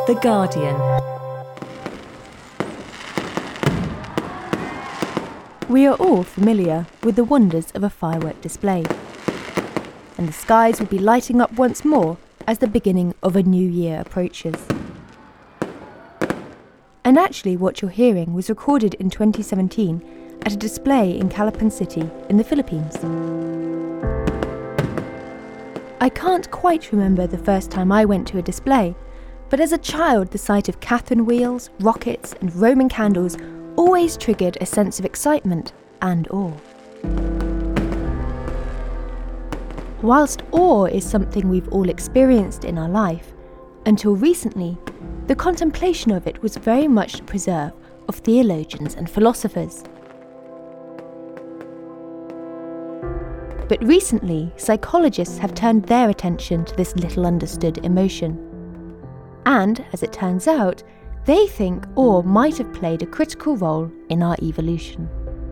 The Guardian. We are all familiar with the wonders of a firework display. And the skies will be lighting up once more as the beginning of a new year approaches. And actually what you're hearing was recorded in 2017 at a display in Calapan City in the Philippines. I can't quite remember the first time I went to a display, but as a child the sight of Catherine wheels, rockets and Roman candles always triggered a sense of excitement and awe. Whilst awe is something we've all experienced in our life, until recently, the contemplation of it was very much the preserve of theologians and philosophers. But recently, psychologists have turned their attention to this little understood emotion. And, as it turns out, they think awe might have played a critical role in our evolution.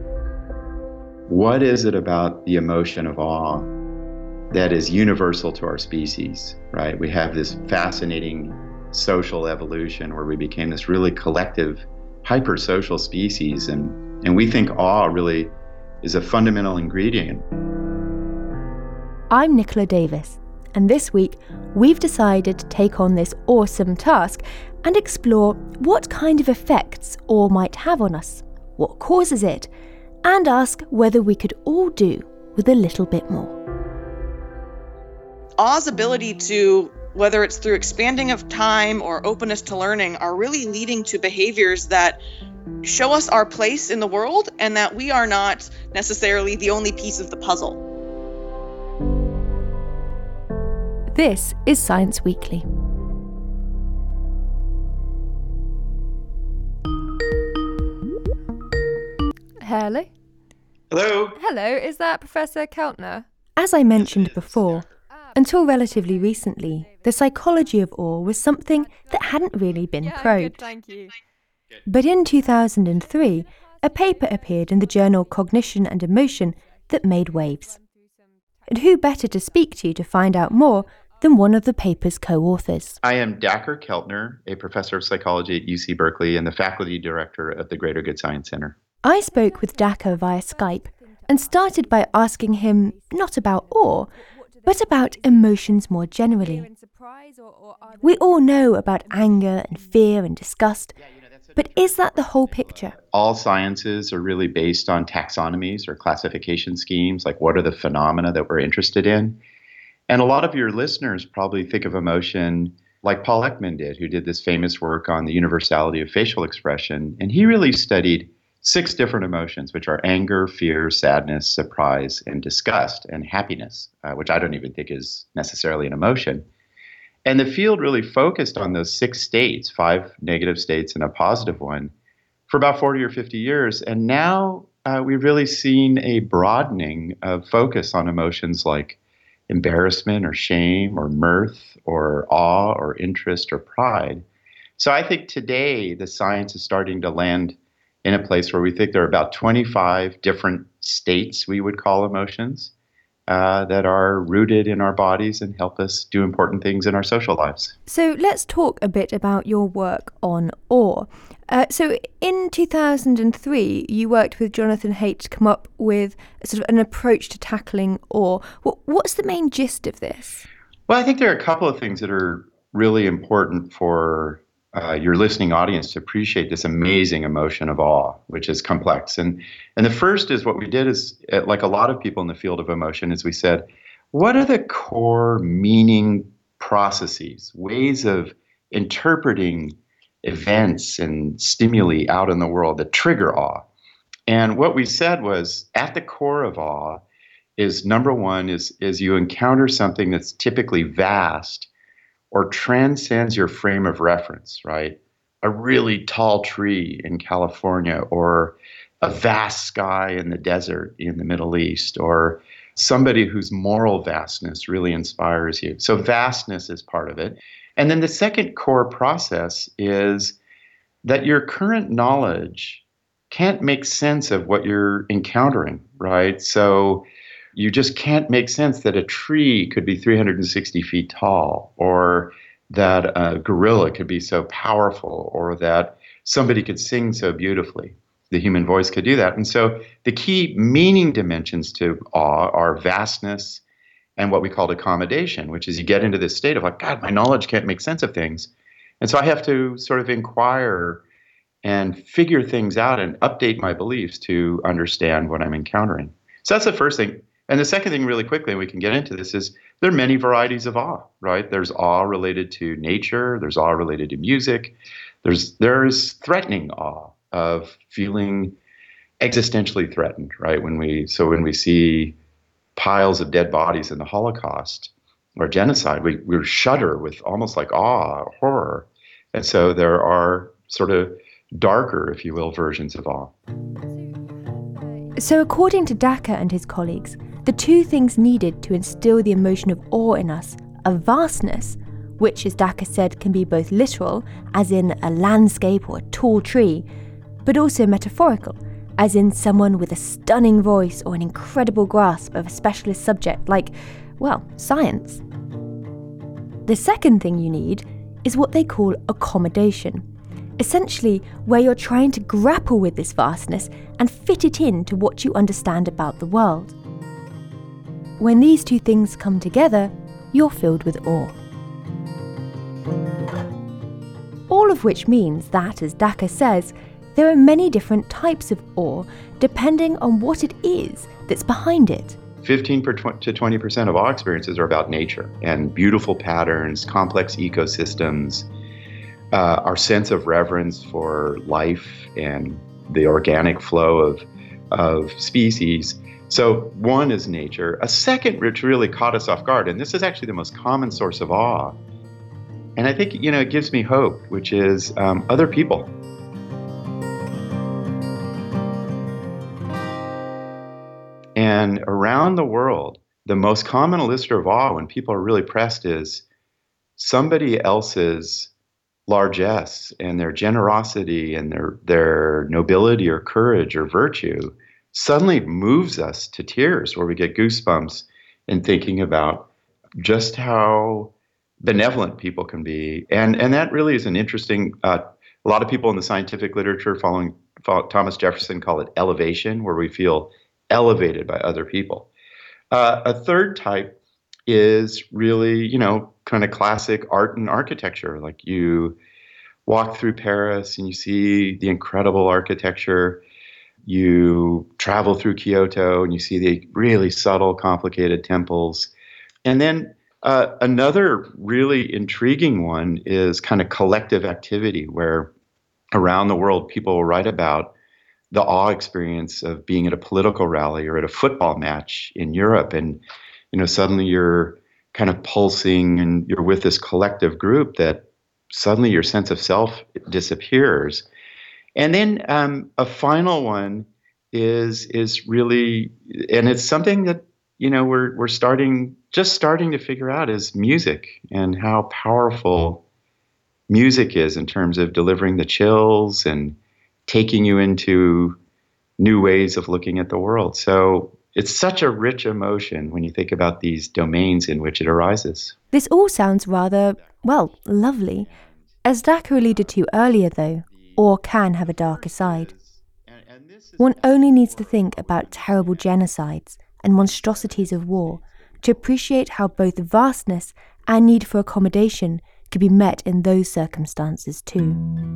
What is it about the emotion of awe that is universal to our species, right? We have this fascinating social evolution where we became this really collective, hyper-social species, and we think awe really is a fundamental ingredient. I'm Nicola Davis, and this week we've decided to take on this awesome task and explore what kind of effects awe might have on us, what causes it, and ask whether we could all do with a little bit more. Awe's ability to, whether it's through expanding of time or openness to learning, are really leading to behaviors that show us our place in the world and that we are not necessarily the only piece of the puzzle. This is Science Weekly. Hello? Hello? Hello, is that Professor Keltner? As I mentioned before, until relatively recently, the psychology of awe was something that hadn't really been probed. Good, thank you. But in 2003, a paper appeared in the journal Cognition and Emotion that made waves. And who better to speak to find out more than one of the paper's co-authors? I am Dacher Keltner, a professor of psychology at UC Berkeley and the faculty director of the Greater Good Science Center. I spoke with Dacher via Skype and started by asking him not about awe, but about emotions more generally. We all know about anger and fear and disgust, but is that the whole picture? All sciences are really based on taxonomies or classification schemes, like what are the phenomena that we're interested in. And a lot of your listeners probably think of emotion like Paul Ekman did, who did this famous work on the universality of facial expression. And he really studied 6 different emotions, which are anger, fear, sadness, surprise, and disgust, and happiness, which I don't even think is necessarily an emotion. And the field really focused on those 6 states, 5 negative states and a positive one, for about 40 or 50 years. And now we've really seen a broadening of focus on emotions like embarrassment or shame or mirth or awe or interest or pride. So I think today the science is starting to land in a place where we think there are about 25 different states we would call emotions that are rooted in our bodies and help us do important things in our social lives. So let's talk a bit about your work on awe. So in 2003, you worked with Jonathan Haidt to come up with sort of an approach to tackling awe. What's the main gist of this? Well, I think there are a couple of things that are really important for your listening audience to appreciate this amazing emotion of awe, which is complex. And the first is what we did is, like a lot of people in the field of emotion, is we said, what are the core meaning processes, ways of interpreting events and stimuli out in the world that trigger awe? And what we said was, at the core of awe is, number one, is you encounter something that's typically vast or transcends your frame of reference, right? A really tall tree in California, or a vast sky in the desert in the Middle East, or somebody whose moral vastness really inspires you. So vastness is part of it. And then the second core process is that your current knowledge can't make sense of what you're encountering, right? So you just can't make sense that a tree could be 360 feet tall, or that a gorilla could be so powerful, or that somebody could sing so beautifully. The human voice could do that. And so the key meaning dimensions to awe are vastness and what we call accommodation, which is you get into this state of like, God, my knowledge can't make sense of things. And so I have to sort of inquire and figure things out and update my beliefs to understand what I'm encountering. So that's the first thing. And the second thing, really quickly, and we can get into this, is there are many varieties of awe, right? There's awe related to nature. There's awe related to music. There's threatening awe of feeling existentially threatened, right? When we see piles of dead bodies in the Holocaust or genocide, we shudder with almost like awe or horror. And so there are sort of darker, if you will, versions of awe. So according to Dacher and his colleagues, the two things needed to instill the emotion of awe in us are vastness, which, as Dacher said, can be both literal, as in a landscape or a tall tree, but also metaphorical, as in someone with a stunning voice or an incredible grasp of a specialist subject like, well, science. The second thing you need is what they call accommodation, essentially where you're trying to grapple with this vastness and fit it into what you understand about the world. When these two things come together, you're filled with awe. All of which means that, as Dacher says, there are many different types of awe depending on what it is that's behind it. 15 to 20% of awe experiences are about nature and beautiful patterns, complex ecosystems, our sense of reverence for life and the organic flow of species. So one is nature. A second, which really caught us off guard, and this is actually the most common source of awe, and I think, it gives me hope, which is other people. And around the world, the most common elicitor of awe when people are really pressed is somebody else's largesse and their generosity and their nobility or courage or virtue suddenly moves us to tears, where we get goosebumps in thinking about just how benevolent people can be. And that really is an interesting, a lot of people in the scientific literature following Thomas Jefferson call it elevation, where we feel elevated by other people. A third type is really, kind of classic art and architecture. Like you walk through Paris and you see the incredible architecture. You travel through Kyoto and you see the really subtle, complicated temples. And then another really intriguing one is kind of collective activity, where around the world people will write about the awe experience of being at a political rally or at a football match in Europe. And, suddenly you're kind of pulsing and you're with this collective group that suddenly your sense of self disappears. And then a final one is really, and it's something that, we're starting to figure out, is music, and how powerful music is in terms of delivering the chills and taking you into new ways of looking at the world. So it's such a rich emotion when you think about these domains in which it arises. This all sounds rather, lovely. As Dacher alluded to earlier, though, awe can have a darker side. One only needs to think about terrible genocides and monstrosities of war to appreciate how both vastness and need for accommodation could be met in those circumstances too.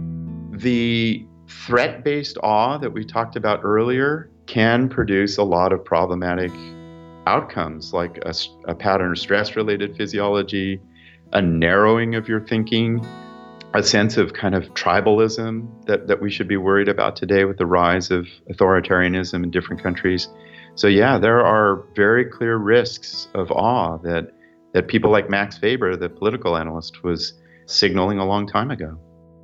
The threat-based awe that we talked about earlier can produce a lot of problematic outcomes, like a pattern of stress-related physiology, a narrowing of your thinking, a sense of kind of tribalism that we should be worried about today with the rise of authoritarianism in different countries. So yeah, there are very clear risks of awe that people like Max Weber, the political analyst, was signaling a long time ago.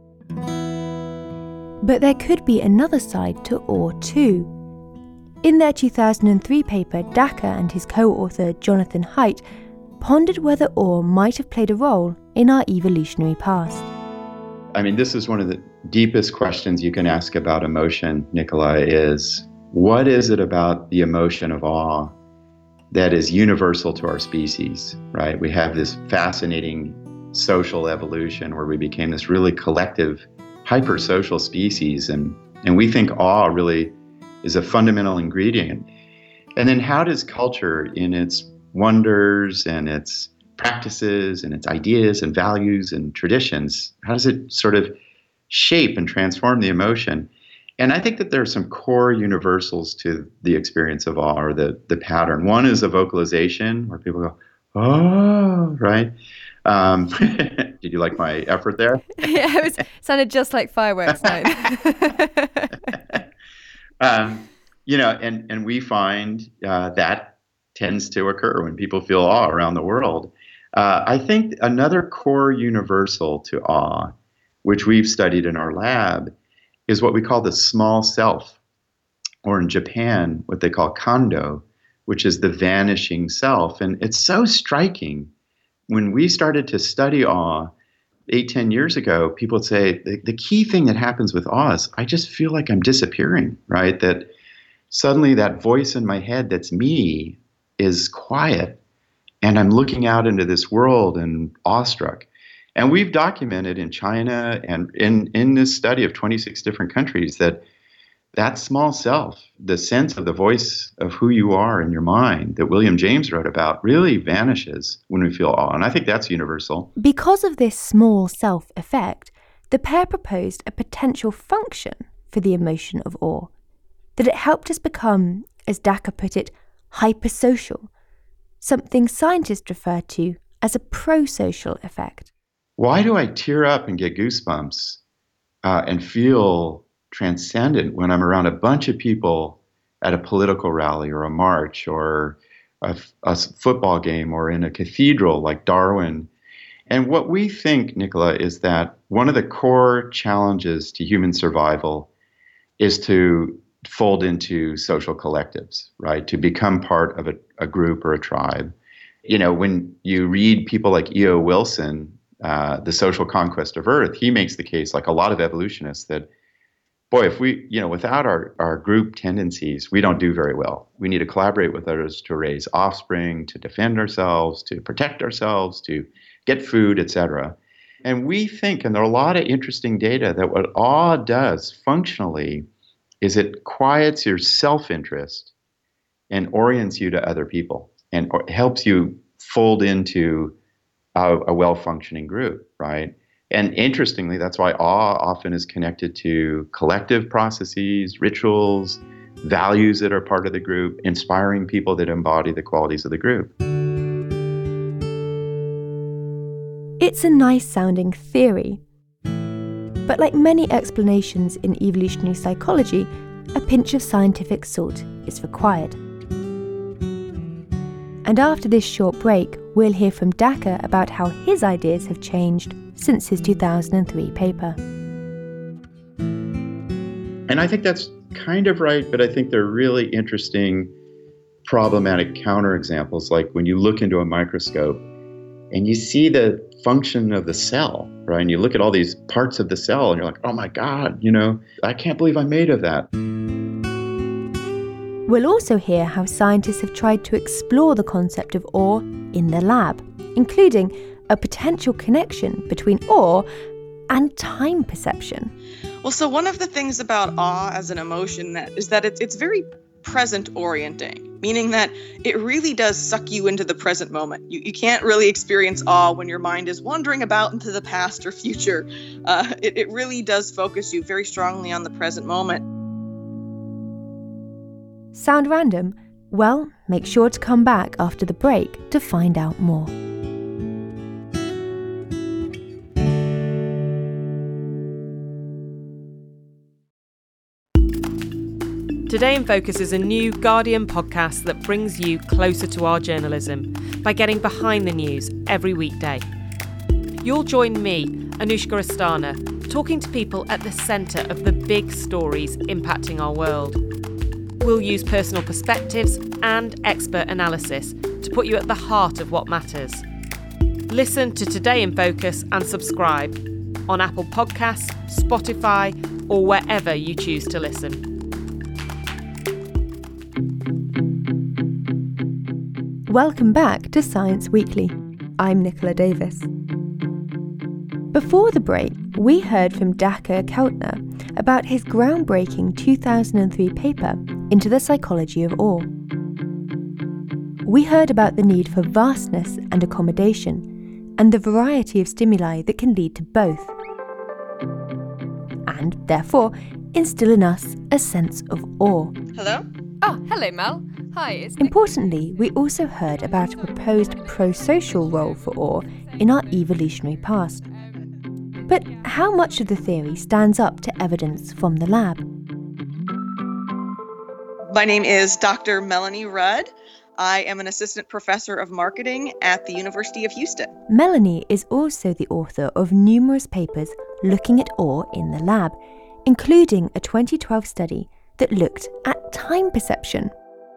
But there could be another side to awe too. In their 2003 paper, Dacher and his co-author Jonathan Haidt pondered whether awe might have played a role in our evolutionary past. I mean, this is one of the deepest questions you can ask about emotion, Nikolai, is what is it about the emotion of awe that is universal to our species, right? We have this fascinating social evolution where we became this really collective, hypersocial species. And we think awe really is a fundamental ingredient. And then how does culture, in its wonders and its practices and its ideas and values and traditions, how does it sort of shape and transform the emotion? And I think that there are some core universals to the experience of awe, or the pattern. One is a vocalization where people go, oh, right? Did you like my effort there? Yeah, it sounded just like fireworks. And we find that tends to occur when people feel awe around the world. I think another core universal to awe, which we've studied in our lab, is what we call the small self, or in Japan, what they call kando, which is the vanishing self. And it's so striking. When we started to study awe 8-10 years ago, people would say, the key thing that happens with awe is I just feel like I'm disappearing, right? That suddenly that voice in my head that's me is quiet, and I'm looking out into this world and awestruck. And we've documented in China and in this study of 26 different countries that small self, the sense of the voice of who you are in your mind that William James wrote about, really vanishes when we feel awe. And I think that's universal. Because of this small self effect, the pair proposed a potential function for the emotion of awe, that it helped us become, as Dacher put it, hypersocial, something scientists refer to as a prosocial effect. Why do I tear up and get goosebumps and feel transcendent when I'm around a bunch of people at a political rally or a march or a football game or in a cathedral like Darwin? And what we think, Nicola, is that one of the core challenges to human survival is to fold into social collectives, right? To become part of a group or a tribe. You know, when you read people like E.O. Wilson, The Social Conquest of Earth, he makes the case, like a lot of evolutionists, that, boy, if we, without our group tendencies, we don't do very well. We need to collaborate with others to raise offspring, to defend ourselves, to protect ourselves, to get food, etc. And we think, and there are a lot of interesting data, that what awe does functionally is it quiets your self-interest and orients you to other people and helps you fold into a well-functioning group, right? And interestingly, that's why awe often is connected to collective processes, rituals, values that are part of the group, inspiring people that embody the qualities of the group. It's a nice-sounding theory. But like many explanations in evolutionary psychology, a pinch of scientific salt is required. And after this short break, we'll hear from Dacher about how his ideas have changed since his 2003 paper. And I think that's kind of right, but I think there are really interesting problematic counterexamples, like when you look into a microscope and you see the function of the cell, right? And you look at all these parts of the cell and you're like, oh my God, I can't believe I'm made of that. We'll also hear how scientists have tried to explore the concept of awe in the lab, including a potential connection between awe and time perception. Well, so one of the things about awe as an emotion is that it's very present orienting, meaning that it really does suck you into the present moment. You can't really experience awe when your mind is wandering about into the past or future. It really does focus you very strongly on the present moment. Sound random? Well, make sure to come back after the break to find out more. Today in Focus is a new Guardian podcast that brings you closer to our journalism by getting behind the news every weekday. You'll join me, Anushka Asthana, talking to people at the centre of the big stories impacting our world. We'll use personal perspectives and expert analysis to put you at the heart of what matters. Listen to Today in Focus and subscribe on Apple Podcasts, Spotify, or wherever you choose to listen. Welcome back to Science Weekly. I'm Nicola Davis. Before the break, we heard from Dacher Keltner about his groundbreaking 2003 paper into the psychology of awe. We heard about the need for vastness and accommodation, and the variety of stimuli that can lead to both, and therefore instill in us a sense of awe. Hello? Oh, hello, Mel. Hi. Importantly, we also heard about a proposed pro-social role for awe in our evolutionary past. But how much of the theory stands up to evidence from the lab? My name is Dr. Melanie Rudd. I am an assistant professor of marketing at the University of Houston. Melanie is also the author of numerous papers looking at awe in the lab, including a 2012 study that looked at time perception.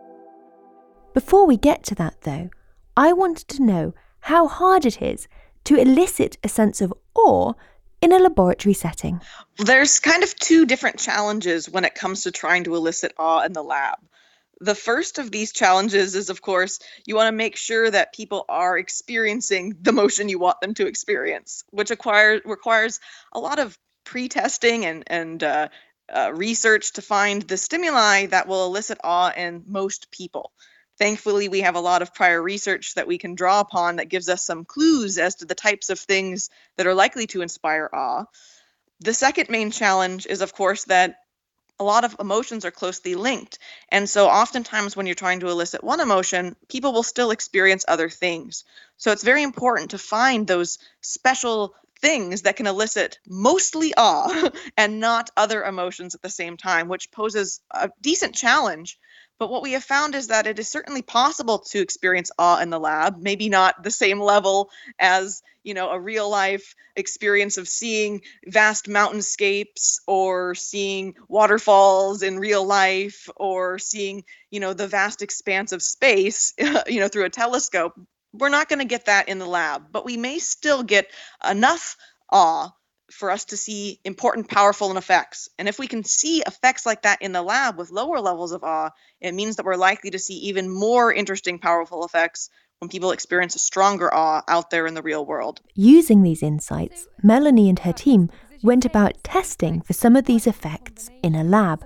Before we get to that, though, I wanted to know how hard it is to elicit a sense of awe in a laboratory setting. There's kind of two different challenges when it comes to trying to elicit awe in the lab. The first of these challenges is, of course, you want to make sure that people are experiencing the emotion you want them to experience, which requires a lot of pre-testing and research to find the stimuli that will elicit awe in most people. Thankfully, we have a lot of prior research that we can draw upon that gives us some clues as to the types of things that are likely to inspire awe. The second main challenge is, of course, that a lot of emotions are closely linked. And so oftentimes when you're trying to elicit one emotion, people will still experience other things. So it's very important to find those special things that can elicit mostly awe and not other emotions at the same time, which poses a decent challenge. But what we have found is that it is certainly possible to experience awe in the lab, maybe not the same level as, a real life experience of seeing vast mountainscapes or seeing waterfalls in real life or seeing, the vast expanse of space, through a telescope. We're not going to get that in the lab, but we may still get enough awe for us to see important, powerful effects. And if we can see effects like that in the lab with lower levels of awe, it means that we're likely to see even more interesting, powerful effects when people experience a stronger awe out there in the real world. Using these insights, Melanie and her team went about testing for some of these effects in a lab.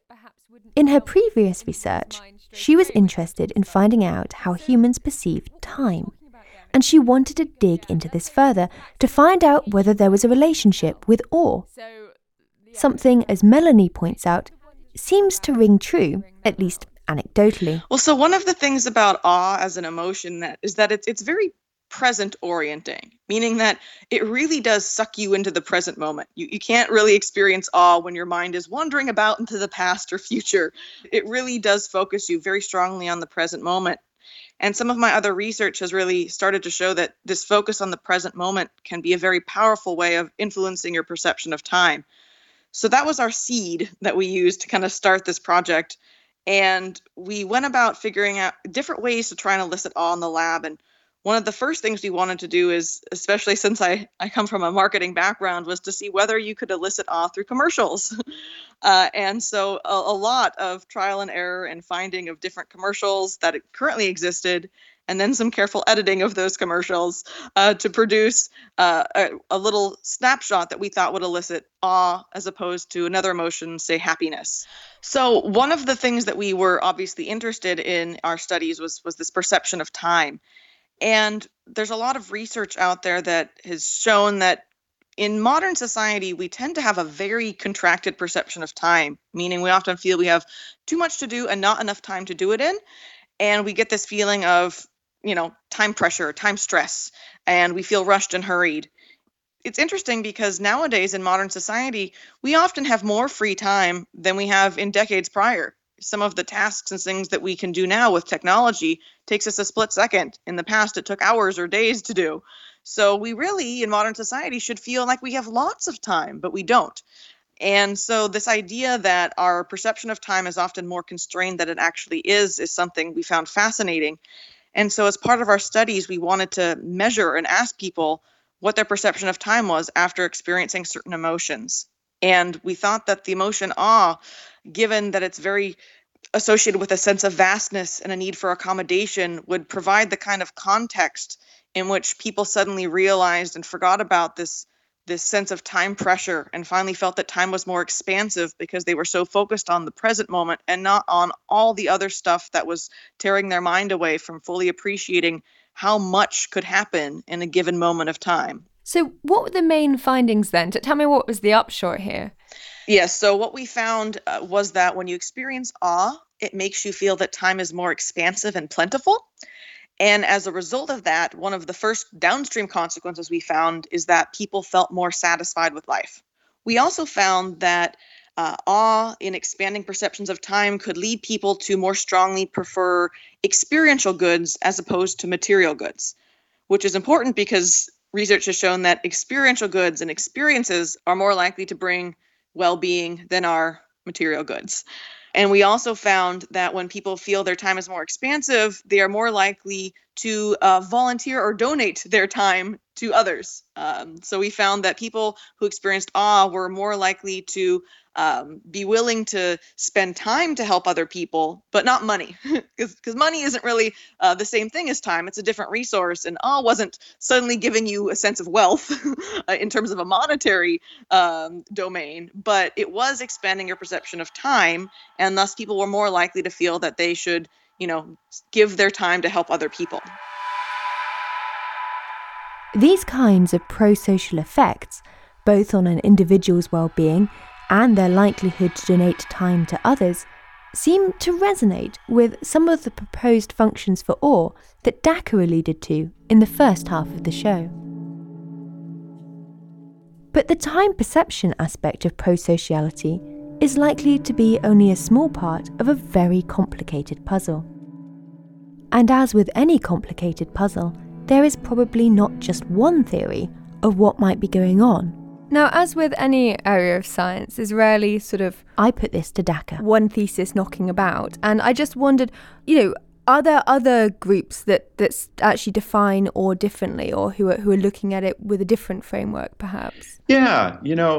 In her previous research, she was interested in finding out how humans perceive time. And she wanted to dig into this further to find out whether there was a relationship with awe. Something, as Melanie points out, seems to ring true, at least anecdotally. Well, so one of the things about awe as an emotion is that it's very present orienting, meaning that it really does suck you into the present moment. You can't really experience awe when your mind is wandering about into the past or future. It really does focus you very strongly on the present moment. And some of my other research has really started to show that this focus on the present moment can be a very powerful way of influencing your perception of time. So that was our seed that we used to kind of start this project. And we went about figuring out different ways to try and elicit awe in the lab. And one of the first things we wanted to do is, especially since I come from a marketing background, was to see whether you could elicit awe through commercials. And so a lot of trial and error and finding of different commercials that currently existed, and then some careful editing of those commercials to produce a little snapshot that we thought would elicit awe as opposed to another emotion, say happiness. So one of the things that we were obviously interested in our studies was this perception of time. And there's a lot of research out there that has shown that in modern society, we tend to have a very contracted perception of time, meaning we often feel we have too much to do and not enough time to do it in. And we get this feeling of, time pressure, time stress, and we feel rushed and hurried. It's interesting because nowadays in modern society, we often have more free time than we have in decades prior. Some of the tasks and things that we can do now with technology takes us a split second. In the past, it took hours or days to do. So we really, in modern society, should feel like we have lots of time, but we don't. And so this idea that our perception of time is often more constrained than it actually is something we found fascinating. And so as part of our studies, we wanted to measure and ask people what their perception of time was after experiencing certain emotions. And we thought that the emotion awe, given that it's very associated with a sense of vastness and a need for accommodation, would provide the kind of context in which people suddenly realized and forgot about this this sense of time pressure and finally felt that time was more expansive because they were so focused on the present moment and not on all the other stuff that was tearing their mind away from fully appreciating how much could happen in a given moment of time. So what were the main findings then? Tell me what was the upshot here. Yes, so what we found was that when you experience awe, it makes you feel that time is more expansive and plentiful. And as a result of that, one of the first downstream consequences we found is that people felt more satisfied with life. We also found that awe in expanding perceptions of time could lead people to more strongly prefer experiential goods as opposed to material goods, which is important because research has shown that experiential goods and experiences are more likely to bring well-being than our material goods. And we also found that when people feel their time is more expansive, they are more likely to volunteer or donate their time to others. So we found that people who experienced awe were more likely to be willing to spend time to help other people, but not money, because money isn't really the same thing as time. It's a different resource, and awe wasn't suddenly giving you a sense of wealth in terms of a monetary domain, but it was expanding your perception of time, and thus people were more likely to feel that they should, give their time to help other people. These kinds of pro-social effects, both on an individual's well-being and their likelihood to donate time to others, seem to resonate with some of the proposed functions for awe that Dacher alluded to in the first half of the show. But the time perception aspect of pro-sociality is likely to be only a small part of a very complicated puzzle. And as with any complicated puzzle, there is probably not just one theory of what might be going on. Now, as with any area of science, there's rarely I put this to Dacher, one thesis knocking about. And I just wondered, are there other groups that actually define awe differently, or who are looking at it with a different framework, perhaps? Yeah,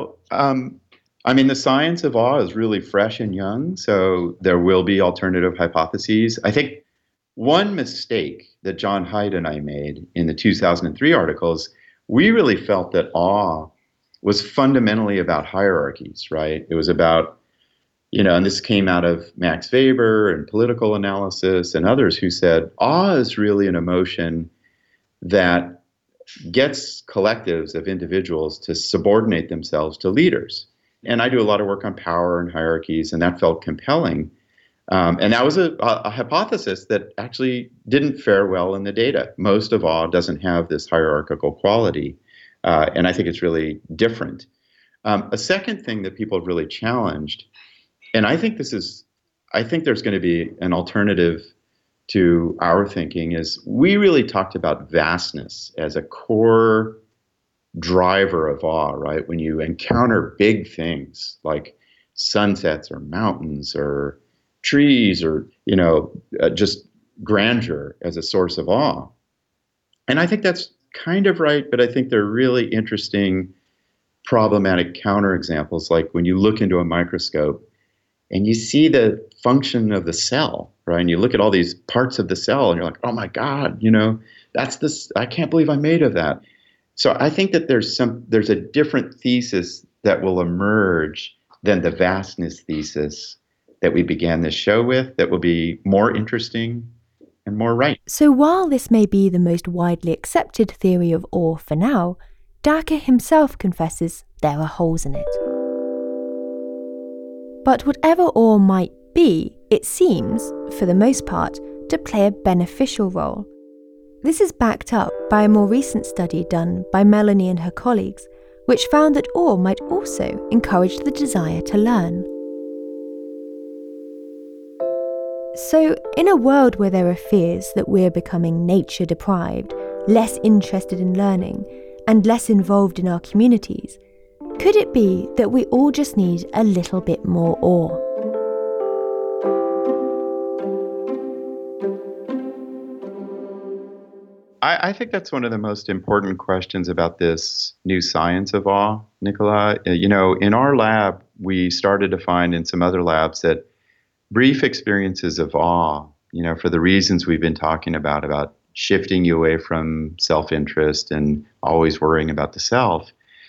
the science of awe is really fresh and young, so there will be alternative hypotheses. I think one mistake that John Haidt and I made in the 2003 articles, we really felt that awe was fundamentally about hierarchies, right? It was about, and this came out of Max Weber and political analysis and others who said, awe is really an emotion that gets collectives of individuals to subordinate themselves to leaders. And I do a lot of work on power and hierarchies, and that felt compelling. And that was a hypothesis that actually didn't fare well in the data. Most of awe doesn't have this hierarchical quality, and I think it's really different. A second thing that people have really challenged, and I think there's going to be an alternative to our thinking, is we really talked about vastness as a core driver of awe, right? When you encounter big things like sunsets or mountains or trees or, just grandeur as a source of awe. And I think that's kind of right, but I think there are really interesting problematic counterexamples, like when you look into a microscope and you see the function of the cell, right? And you look at all these parts of the cell and you're like, oh my God, that's this, I can't believe I'm made of that. So I think that there's a different thesis that will emerge than the vastness thesis that we began this show with, that will be more interesting and more right. So while this may be the most widely accepted theory of awe for now, Dacher himself confesses there are holes in it. But whatever awe might be, it seems, for the most part, to play a beneficial role. This is backed up by a more recent study done by Melanie and her colleagues, which found that awe might also encourage the desire to learn. So, in a world where there are fears that we're becoming nature-deprived, less interested in learning, and less involved in our communities, could it be that we all just need a little bit more awe? I think that's one of the most important questions about this new science of awe, Nicola. In our lab, we started to find in some other labs that brief experiences of awe, for the reasons we've been talking about shifting you away from self-interest and always worrying about the self,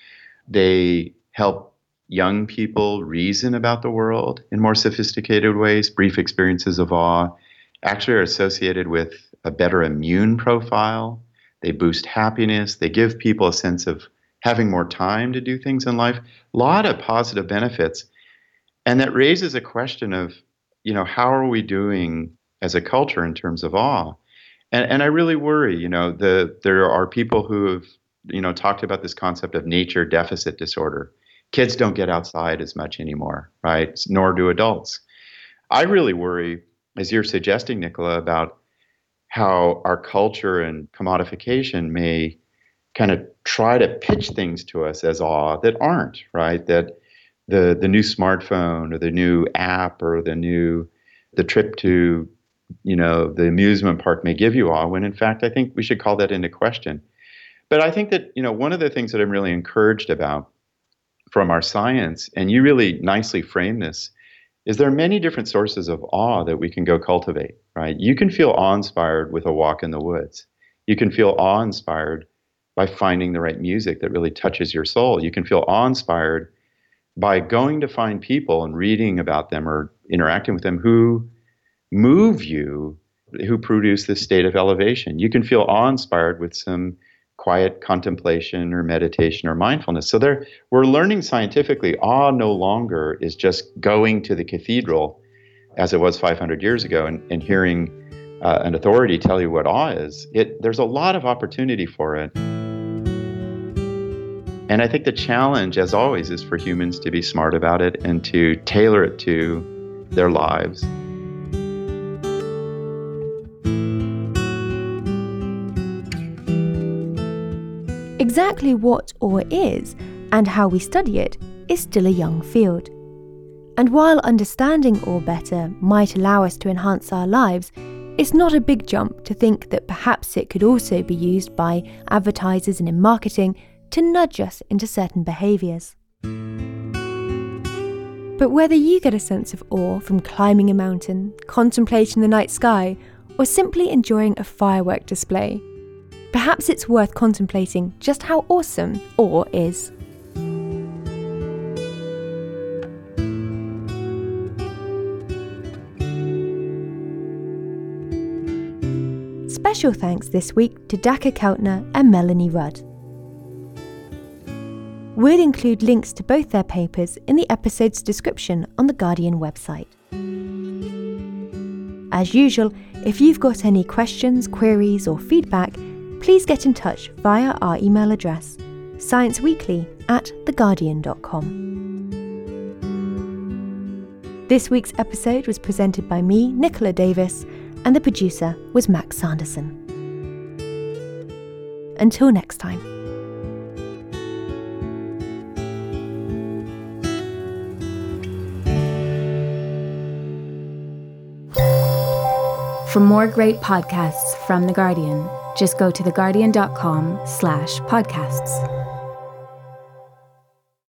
They help young people reason about the world in more sophisticated ways. Brief experiences of awe actually are associated with a better immune profile. They boost happiness. They give people a sense of having more time to do things in life. A lot of positive benefits. And that raises a question of, how are we doing as a culture in terms of awe? And I really worry, there are people who have, talked about this concept of nature deficit disorder. Kids don't get outside as much anymore, right? Nor do adults. I really worry, as you're suggesting, Nicola, about how our culture and commodification may kind of try to pitch things to us as awe that aren't, right? That the new smartphone or the new app or the trip to, the amusement park may give you awe, when in fact, I think we should call that into question. But I think that, one of the things that I'm really encouraged about from our science, and you really nicely frame this, is there are many different sources of awe that we can go cultivate, right? You can feel awe-inspired with a walk in the woods. You can feel awe-inspired by finding the right music that really touches your soul. You can feel awe-inspired by going to find people and reading about them or interacting with them who move you, who produce this state of elevation. You can feel awe-inspired with some quiet contemplation or meditation or mindfulness. So we're learning scientifically, awe no longer is just going to the cathedral as it was 500 years ago and hearing an authority tell you what awe is. There's a lot of opportunity for it. And I think the challenge, as always, is for humans to be smart about it and to tailor it to their lives. Exactly what awe is and how we study it is still a young field. And while understanding awe better might allow us to enhance our lives, it's not a big jump to think that perhaps it could also be used by advertisers and in marketing to nudge us into certain behaviours. But whether you get a sense of awe from climbing a mountain, contemplating the night sky, or simply enjoying a firework display, perhaps it's worth contemplating just how awesome awe is. Special thanks this week to Dacre Keltner and Melanie Rudd. We'll include links to both their papers in the episode's description on the Guardian website. As usual, if you've got any questions, queries, or feedback, please get in touch via our email address, scienceweekly@theguardian.com. This week's episode was presented by me, Nicola Davis, and the producer was Max Sanderson. Until next time. For more great podcasts from The Guardian, just go to theguardian.com/podcasts.